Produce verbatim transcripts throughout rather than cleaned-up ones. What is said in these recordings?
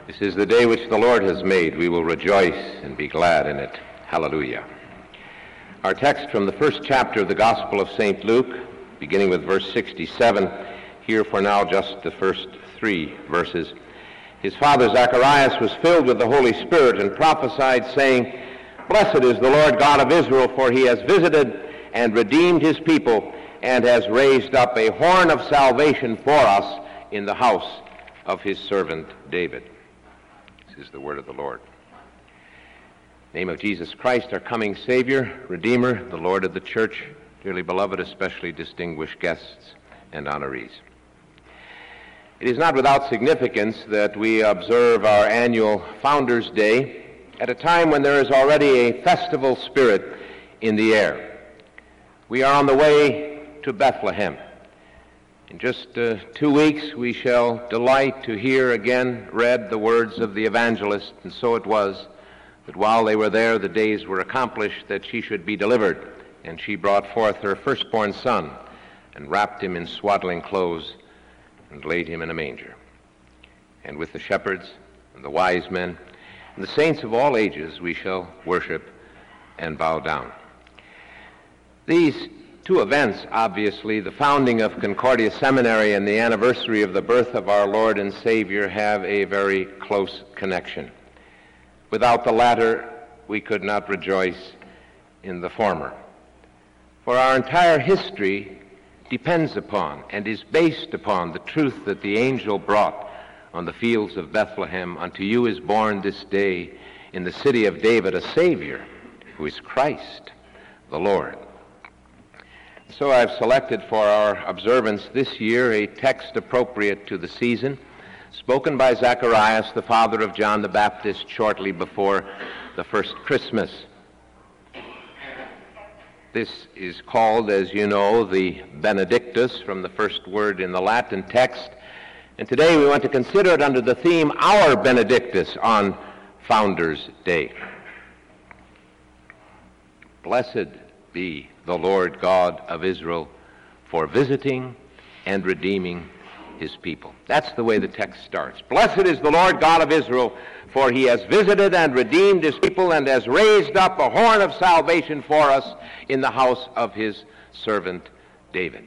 This is the day which the Lord has made. We will rejoice and be glad in it. Hallelujah. Our text from the first chapter of the Gospel of Saint Luke, beginning with verse sixty-seven, here for now just the first three verses. His father Zacharias was filled with the Holy Spirit and prophesied, saying, "Blessed is the Lord God of Israel, for he has visited and redeemed his people, and has raised up a horn of salvation for us in the house of his servant David." This is the word of the Lord. In the name of Jesus Christ, our coming Savior, Redeemer, the Lord of the church, dearly beloved, especially distinguished guests and honorees. It is not without significance that we observe our annual Founders' Day at a time when there is already a festival spirit in the air. We are on the way to Bethlehem. In just uh, two weeks we shall delight to hear again read the words of the evangelist, and so it was that while they were there the days were accomplished that she should be delivered, and she brought forth her firstborn son and wrapped him in swaddling clothes and laid him in a manger. And with the shepherds and the wise men and the saints of all ages we shall worship and bow down. These two events, obviously, the founding of Concordia Seminary and the anniversary of the birth of our Lord and Savior, have a very close connection. Without the latter, we could not rejoice in the former. For our entire history depends upon and is based upon the truth that the angel brought on the fields of Bethlehem. Unto you is born this day in the city of David a Savior, who is Christ the Lord. So I've selected for our observance this year a text appropriate to the season, spoken by Zacharias, the father of John the Baptist, shortly before the first Christmas. This is called, as you know, the Benedictus, from the first word in the Latin text. And today we want to consider it under the theme, Our Benedictus on Founders' Day. Blessed be the Lord God of Israel for visiting and redeeming his people. That's the way the text starts. Blessed is the Lord God of Israel, for he has visited and redeemed his people and has raised up a horn of salvation for us in the house of his servant David.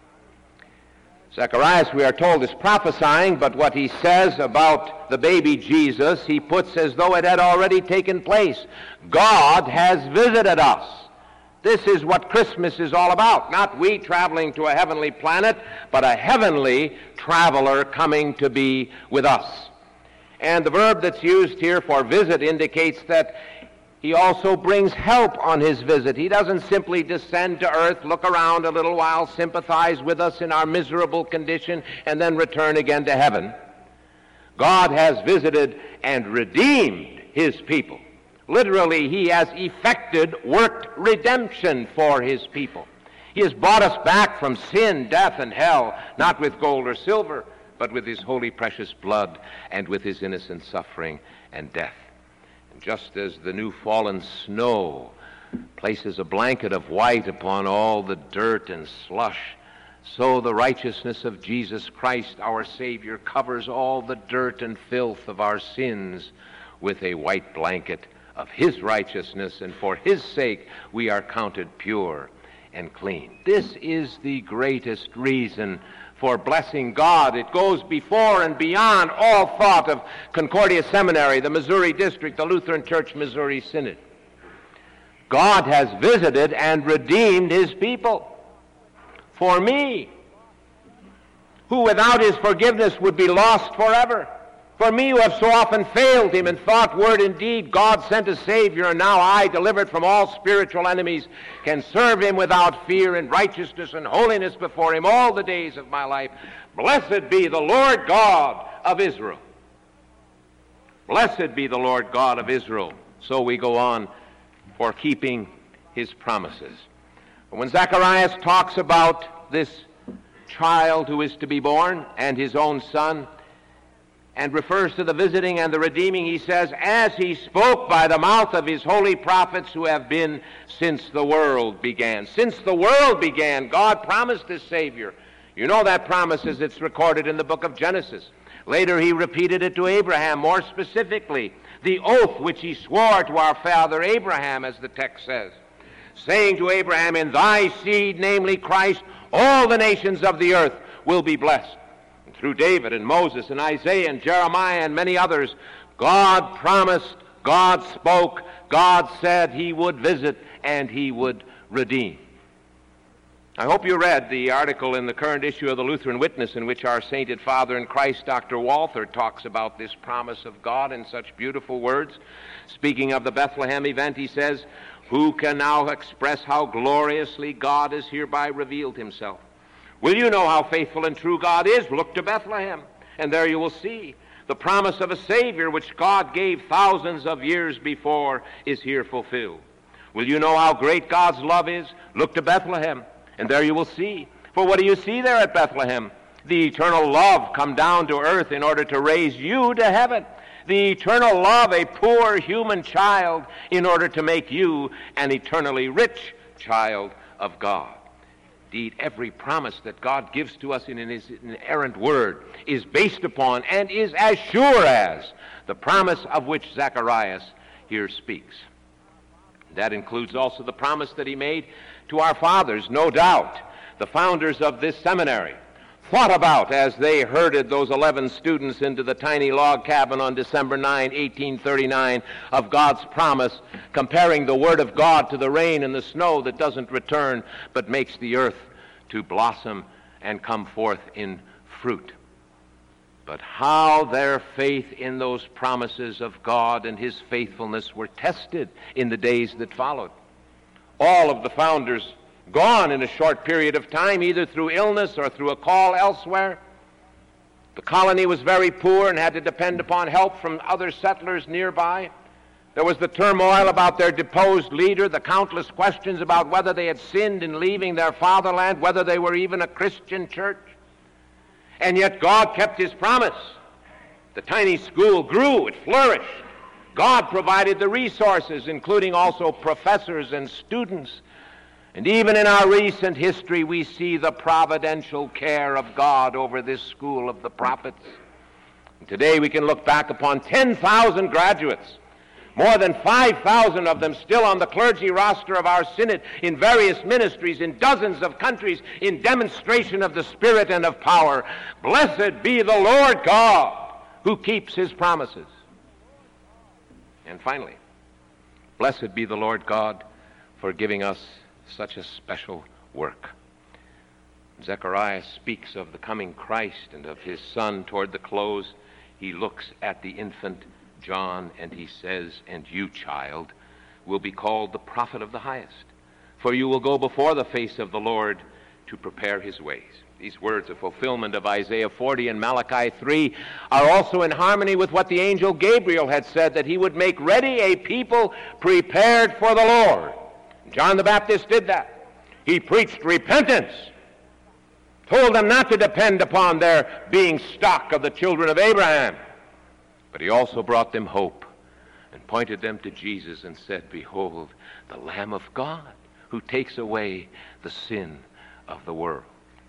Zacharias, we are told, is prophesying, but what he says about the baby Jesus, he puts as though it had already taken place. God has visited us. This is what Christmas is all about. Not we traveling to a heavenly planet, but a heavenly traveler coming to be with us. And the verb that's used here for visit indicates that he also brings help on his visit. He doesn't simply descend to earth, look around a little while, sympathize with us in our miserable condition, and then return again to heaven. God has visited and redeemed his people. Literally, he has effected, worked redemption for his people. He has bought us back from sin, death, and hell, not with gold or silver, but with his holy, precious blood and with his innocent suffering and death. And just as the new fallen snow places a blanket of white upon all the dirt and slush, so the righteousness of Jesus Christ, our Savior, covers all the dirt and filth of our sins with a white blanket of his righteousness, and for his sake we are counted pure and clean. This is the greatest reason for blessing God. It goes before and beyond all thought of Concordia Seminary, the Missouri District, the Lutheran Church Missouri Synod. God has visited and redeemed his people. For me, who without his forgiveness would be lost forever. For me, who have so often failed him in thought, word, and deed, God sent a Savior, and now I, delivered from all spiritual enemies, can serve him without fear in righteousness and holiness before him all the days of my life. Blessed be the Lord God of Israel. Blessed be the Lord God of Israel. So we go on, for keeping his promises. When Zacharias talks about this child who is to be born and his own son, and refers to the visiting and the redeeming, he says, as he spoke by the mouth of his holy prophets who have been since the world began. Since the world began, God promised his Savior. You know that promise as it's recorded in the book of Genesis. Later he repeated it to Abraham more specifically, the oath which he swore to our father Abraham, as the text says, saying to Abraham, in thy seed, namely Christ, all the nations of the earth will be blessed. And through David and Moses and Isaiah and Jeremiah and many others, God promised, God spoke, God said he would visit and he would redeem. I hope you read the article in the current issue of the Lutheran Witness in which our sainted father in Christ, Doctor Walther, talks about this promise of God in such beautiful words. Speaking of the Bethlehem event, he says, who can now express how gloriously God has hereby revealed himself? Will you know how faithful and true God is? Look to Bethlehem, and there you will see the promise of a Savior which God gave thousands of years before is here fulfilled. Will you know how great God's love is? Look to Bethlehem, and there you will see. For what do you see there at Bethlehem? The eternal love come down to earth in order to raise you to heaven. The eternal love, a poor human child, in order to make you an eternally rich child of God. Indeed, every promise that God gives to us in his inerrant word is based upon and is as sure as the promise of which Zacharias here speaks. That includes also the promise that he made to our fathers, no doubt, the founders of this seminary, thought about as they herded those eleven students into the tiny log cabin on December ninth, eighteen thirty-nine, of God's promise, comparing the word of God to the rain and the snow that doesn't return but makes the earth to blossom and come forth in fruit. But how their faith in those promises of God and his faithfulness were tested in the days that followed. All of the founders gone in a short period of time, either through illness or through a call elsewhere. The colony was very poor and had to depend upon help from other settlers nearby. There was the turmoil about their deposed leader, the countless questions about whether they had sinned in leaving their fatherland, whether they were even a Christian church. And yet God kept his promise. The tiny school grew, it flourished. God provided the resources, including also professors and students. And even in our recent history, we see the providential care of God over this school of the prophets. And today we can look back upon ten thousand graduates, more than five thousand of them still on the clergy roster of our synod in various ministries in dozens of countries in demonstration of the Spirit and of power. Blessed be the Lord God who keeps his promises. And finally, blessed be the Lord God for giving us such a special work. Zechariah speaks of the coming Christ and of his Son toward the close. He looks at the infant John and he says, and you, child, will be called the prophet of the highest, for you will go before the face of the Lord to prepare his ways. These words, a fulfillment of Isaiah forty and Malachi three, are also in harmony with what the angel Gabriel had said, that he would make ready a people prepared for the Lord. John the Baptist did that. He preached repentance, told them not to depend upon their being stock of the children of Abraham, but he also brought them hope and pointed them to Jesus and said, behold, the Lamb of God who takes away the sin of the world.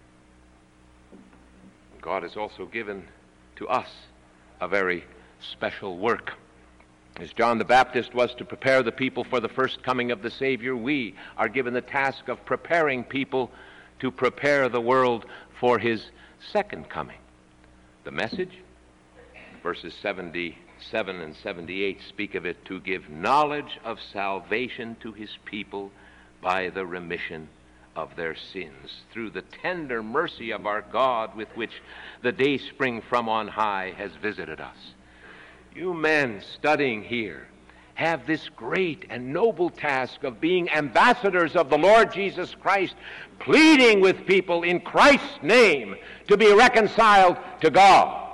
God has also given to us a very special work. As John the Baptist was to prepare the people for the first coming of the Savior, we are given the task of preparing people to prepare the world for his second coming. The message, verses seventy-seven and seventy-eight speak of it, to give knowledge of salvation to his people by the remission of their sins, through the tender mercy of our God with which the day spring from on high has visited us. You men studying here have this great and noble task of being ambassadors of the Lord Jesus Christ, pleading with people in Christ's name to be reconciled to God.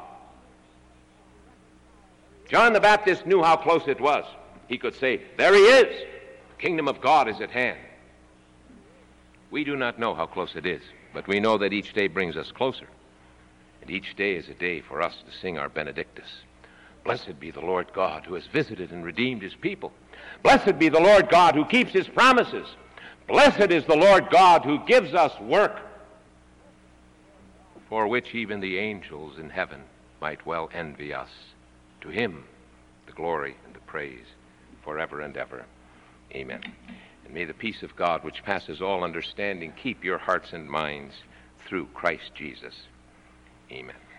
John the Baptist knew how close it was. He could say, there he is. The kingdom of God is at hand. We do not know how close it is, but we know that each day brings us closer. And each day is a day for us to sing our Benedictus. Blessed be the Lord God who has visited and redeemed his people. Blessed be the Lord God who keeps his promises. Blessed is the Lord God who gives us work for which even the angels in heaven might well envy us. To him the glory and the praise forever and ever. Amen. And may the peace of God, which passes all understanding, keep your hearts and minds through Christ Jesus. Amen.